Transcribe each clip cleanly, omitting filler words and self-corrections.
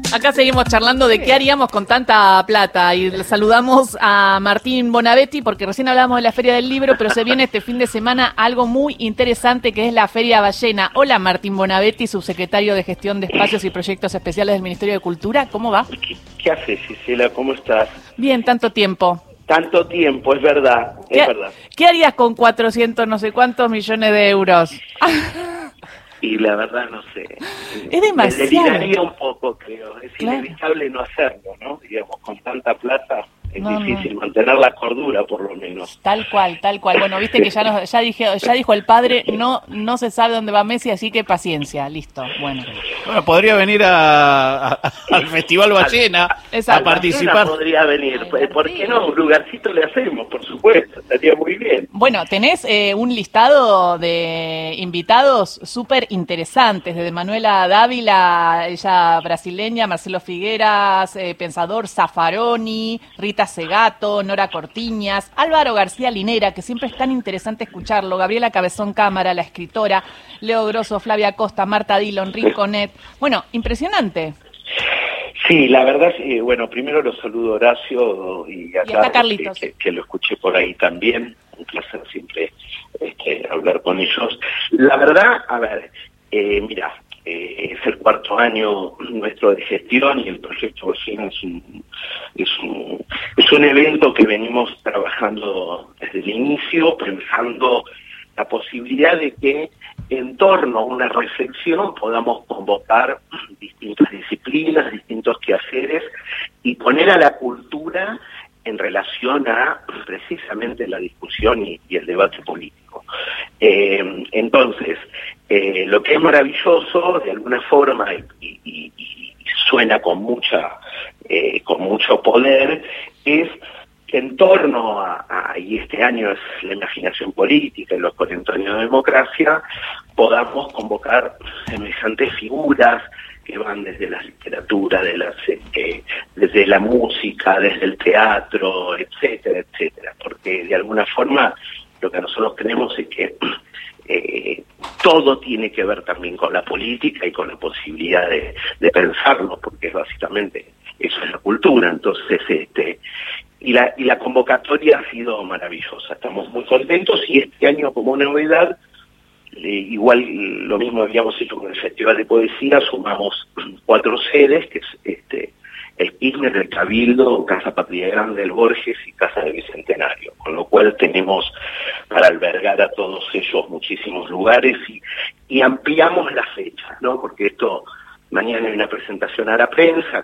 Acá seguimos charlando de qué haríamos con tanta plata y saludamos a Martín Bonavetti porque recién hablábamos de la Feria del Libro, pero se viene este fin de semana algo muy interesante que es la Feria Ballena. Hola Martín Bonavetti, subsecretario de Gestión de Espacios y Proyectos Especiales del Ministerio de Cultura, ¿cómo va? ¿Qué haces, Gisela? ¿Cómo estás? Bien, tanto tiempo. Tanto tiempo, es verdad, es verdad. ¿Qué harías con 400 no sé cuántos millones de euros? Y la verdad no sé. Es demasiado. Me deliraría un poco, creo. Es inevitable no hacerlo, ¿no? Digamos, con tanta plata es difícil mantener la cordura, por lo menos. Tal cual, tal cual. Bueno, viste que ya dijo el padre, no se sabe dónde va Messi, así que paciencia, listo. Bueno, podría venir al Festival Ballena a participar. Podría venir, ¿por qué no? Un lugarcito le hacemos, por supuesto, estaría muy bien. Bueno, tenés un listado de invitados súper interesantes, desde Manuela Dávila, ella brasileña, Marcelo Figueras, pensador Zaffaroni, Rita Segato, Nora Cortiñas, Álvaro García Linera, que siempre es tan interesante escucharlo, Gabriela Cabezón Cámara, la escritora, Leo Grosso, Flavia Costa, Marta Dillon, Rinconet. Bueno, impresionante. Sí, la verdad, bueno, primero los saludo a Horacio y a Carlitos, que lo escuché por ahí también. Un placer siempre hablar con ellos. La verdad, a ver, mira, es el cuarto año nuestro de gestión y el proyecto Ballena es un evento que venimos trabajando desde el inicio, pensando la posibilidad de que en torno a una reflexión podamos convocar distintas disciplinas, distintos quehaceres y poner a la cultura en relación a precisamente la discusión y el debate político. Entonces, lo que es maravilloso, de alguna forma, y suena con mucho poder, es que en torno y este año es la imaginación política y los 40 años de democracia, podamos convocar semejantes figuras que van desde la literatura, desde la música, desde el teatro, etcétera, etcétera, porque de alguna forma lo que nosotros creemos es que todo tiene que ver también con la política y con la posibilidad de pensarlo, porque básicamente eso es la cultura. Entonces, y la convocatoria ha sido maravillosa, estamos muy contentos y este año como novedad, igual lo mismo habíamos hecho con el Festival de Poesía, sumamos 4 sedes, que es el Kirchner, el Cabildo, Casa Patria Grande, el Borges y Casa del Bicentenario, con lo cual tenemos para albergar a todos ellos muchísimos lugares y ampliamos las fechas, ¿no? Porque mañana hay una presentación a la prensa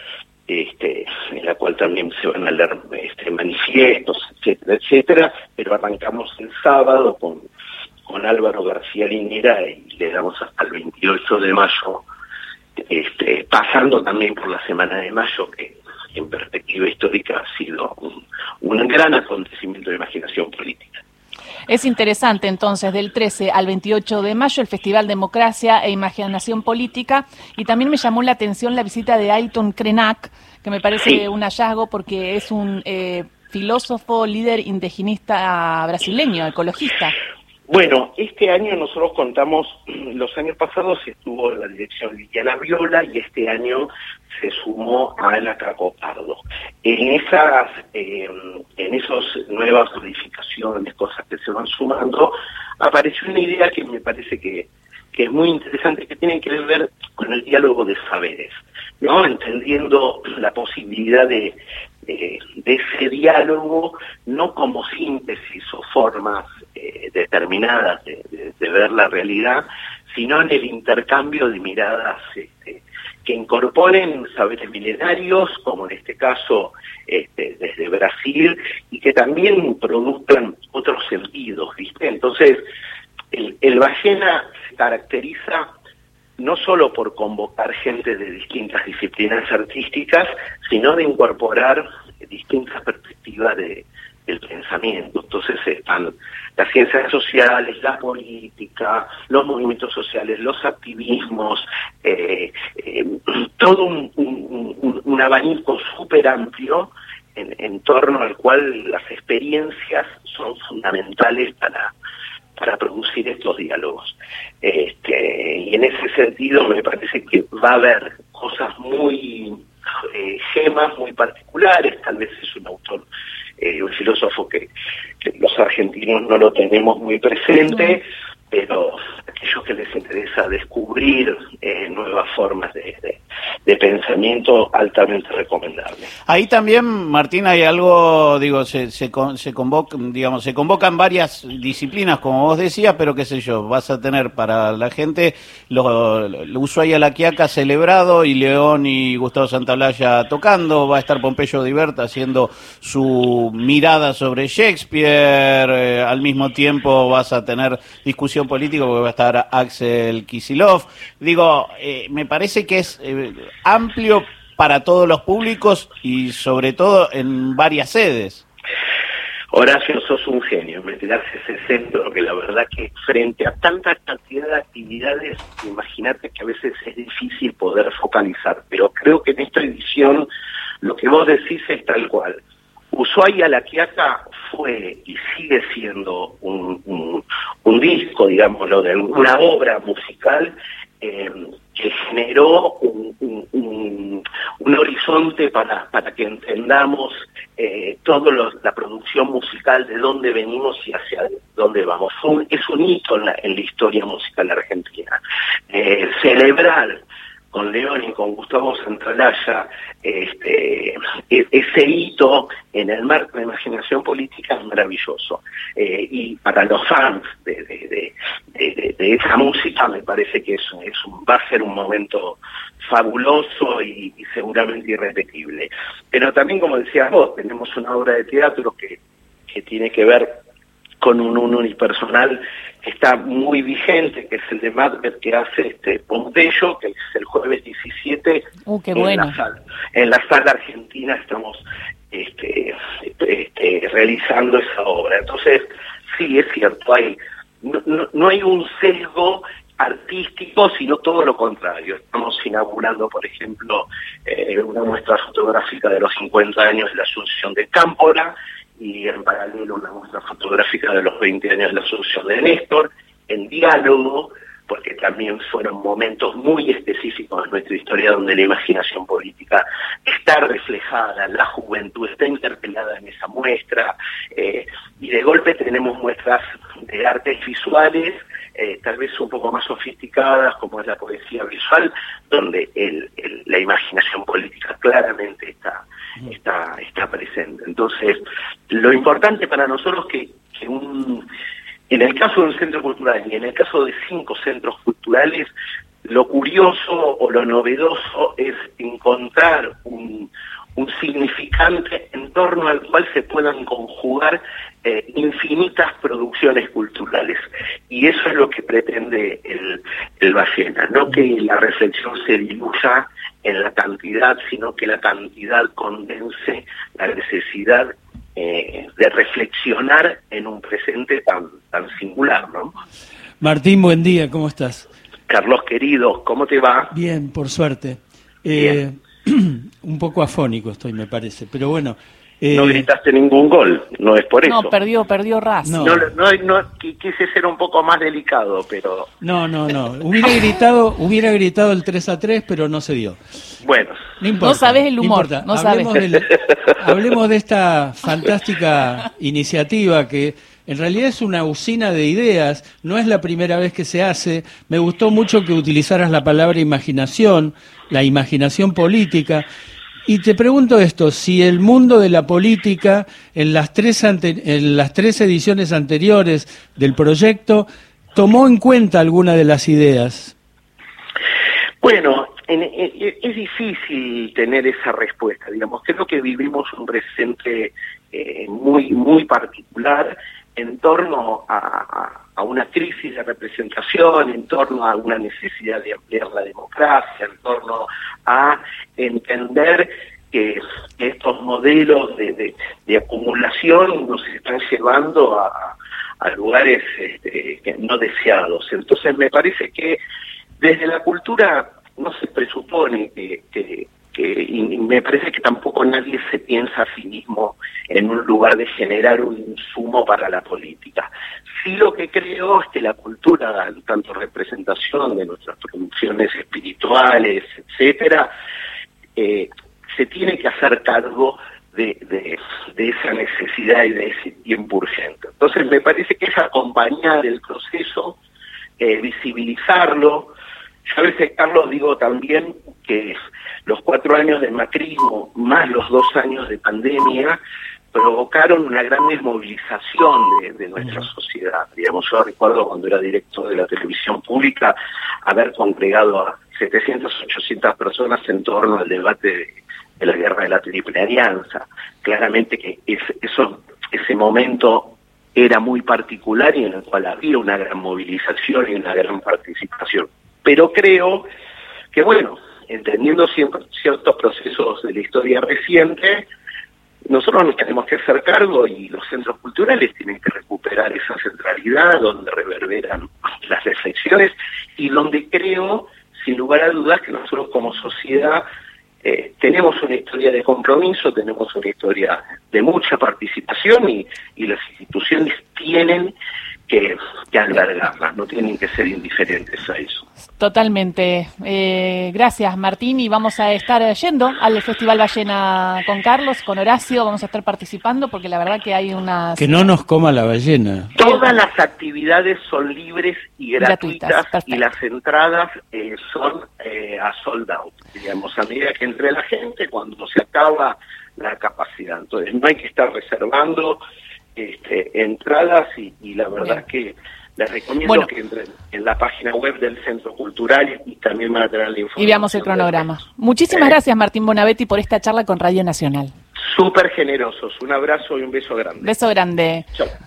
en la cual también se van a leer manifiestos, etcétera, etcétera, pero arrancamos el sábado con Álvaro García Linera y le damos hasta el 28 de mayo, pasando también por la Semana de Mayo, que en perspectiva histórica ha sido un gran acontecimiento de imaginación política. Es interesante entonces, del 13 al 28 de mayo, el Festival Democracia e Imaginación Política, y también me llamó la atención la visita de Ailton Krenak, que me parece un hallazgo porque es un filósofo, líder indigenista brasileño, ecologista. Bueno, este año nosotros contamos, los años pasados estuvo en la dirección Liliana Viola y este año se sumó a Ana Cacopardo. En esas nuevas modificaciones, cosas que se van sumando, apareció una idea que me parece que es muy interesante, que tiene que ver con el diálogo de saberes, ¿no? Entendiendo la posibilidad de ese diálogo, no como síntesis o formas determinadas de ver la realidad, sino en el intercambio de miradas que incorporen saberes milenarios, como en este caso desde Brasil, y que también produzcan otros sentidos, ¿viste? Entonces, el Ballena se caracteriza no solo por convocar gente de distintas disciplinas artísticas, sino de incorporar distintas perspectivas del pensamiento. Entonces están las ciencias sociales, la política, los movimientos sociales, los activismos, todo un abanico súper amplio en torno al cual las experiencias son fundamentales para producir estos diálogos. Y en ese sentido me parece que va a haber cosas muy gemas muy particulares. Tal vez es un autor, un filósofo que los argentinos no lo tenemos muy presente, pero aquellos que les interesa descubrir nuevas formas de pensamiento, altamente recomendable. Ahí también, Martín, hay algo, digo, se convocan varias disciplinas, como vos decías, pero qué sé yo, vas a tener para la gente Ushuaia La Quiaca celebrado, y León y Gustavo Santaolalla tocando, va a estar Pompeyo Diberta haciendo su mirada sobre Shakespeare, al mismo tiempo vas a tener discusión política porque va a estar Axel Kicillof. Digo, me parece que es amplio para todos los públicos y sobre todo en varias sedes. Horacio, sos un genio, me tirás ese centro, que la verdad que frente a tanta cantidad de actividades, imagínate que a veces es difícil poder focalizar, pero creo que en esta edición lo que vos decís es tal cual. Ushuaia La Quiaca fue y sigue siendo un disco, digámoslo, de una obra musical que generó un horizonte para que entendamos la producción musical, de dónde venimos y hacia dónde vamos. Es un hito en la historia musical argentina. Celebrar con León y con Gustavo Santaolalla ese hito en el marco de imaginación política es maravilloso. Y para los fans de esa música me parece que va a ser un momento fabuloso y seguramente irrepetible. Pero también, como decías vos, tenemos una obra de teatro que tiene que ver con un unipersonal que está muy vigente, que es el de Macbeth, que hace Pompeyo, que es el jueves 17. Qué bueno. En la sala argentina estamos realizando esa obra. Entonces, sí, es cierto, no hay un sesgo artístico, sino todo lo contrario. Estamos inaugurando, por ejemplo, una muestra fotográfica de los 50 años de la Asunción de Cámpora, y en paralelo una muestra fotográfica de los 20 años de la Asunción de Néstor, en diálogo, porque también fueron momentos muy específicos en nuestra historia donde la imaginación política está reflejada, la juventud está interpelada en esa muestra, y de golpe tenemos muestras de artes visuales, tal vez un poco más sofisticadas, como es la poesía visual, donde la imaginación política claramente está presente. Entonces, lo importante para nosotros que en el caso de un centro cultural y en el caso de 5 centros culturales, lo curioso o lo novedoso es encontrar un significante en torno al cual se puedan conjugar infinitas producciones culturales. Y eso es lo que pretende el Ballena, no que la reflexión se diluya en la cantidad, sino que la cantidad condense la necesidad de reflexionar en un presente tan singular, ¿no? Martín, buen día, ¿cómo estás? Carlos, querido, ¿cómo te va? Bien, por suerte. Un poco afónico estoy, me parece, pero bueno. No gritaste ningún gol, no es por eso. No, perdió Racing. No, quise ser un poco más delicado, pero... No. Hubiera gritado el 3-3, pero no se dio. Bueno. No importa. No sabes el humor, no sabes. Hablemos de esta fantástica iniciativa que en realidad es una usina de ideas, no es la primera vez que se hace. Me gustó mucho que utilizaras la palabra imaginación, la imaginación política. Y te pregunto esto, si el mundo de la política en las tres ediciones anteriores del proyecto tomó en cuenta alguna de las ideas. Bueno, es difícil tener esa respuesta, digamos. Creo que vivimos un presente muy particular en torno a una crisis de representación, en torno a una necesidad de ampliar la democracia, en torno a entender que estos modelos de acumulación nos están llevando a lugares no deseados. Entonces me parece que desde la cultura no se presupone y me parece que tampoco nadie se piensa a sí mismo en un lugar de generar un insumo para la política. Sí, lo que creo es que la cultura, en tanto representación de nuestras producciones espirituales, etcétera, se tiene que hacer cargo de esa necesidad y de ese tiempo urgente. Entonces me parece que es acompañar el proceso, visibilizarlo. Yo a veces, Carlos, digo también que los 4 años de macrismo más los 2 años de pandemia provocaron una gran desmovilización de nuestra sociedad. Digamos, yo recuerdo cuando era director de la televisión pública haber congregado a 700, 800 personas en torno al debate de la guerra de la Triple Alianza. Claramente que ese momento era muy particular y en el cual había una gran movilización y una gran participación. Pero creo que, bueno, entendiendo ciertos procesos de la historia reciente, nosotros nos tenemos que hacer cargo y los centros culturales tienen que recuperar esa centralidad donde reverberan las reflexiones y donde creo, sin lugar a dudas, que nosotros como sociedad tenemos una historia de compromiso, tenemos una historia de mucha participación y las instituciones tienen que albergarlas, no tienen que ser indiferentes a eso. Totalmente. Gracias, Martín, y vamos a estar yendo al Festival Ballena con Carlos, con Horacio, vamos a estar participando porque la verdad que hay unas... Que no nos coma la ballena. Todas las actividades son libres y gratuitas y las entradas son a sold out, digamos, a medida que entre la gente, cuando se acaba la capacidad. Entonces no hay que estar reservando entradas y la verdad es que les recomiendo que entren en la página web del Centro Cultural y también van a tener la información. Y veamos el cronograma. Muchísimas gracias, Martín Bonavetti, por esta charla con Radio Nacional. Súper generosos. Un abrazo y un beso grande. Beso grande. Chao.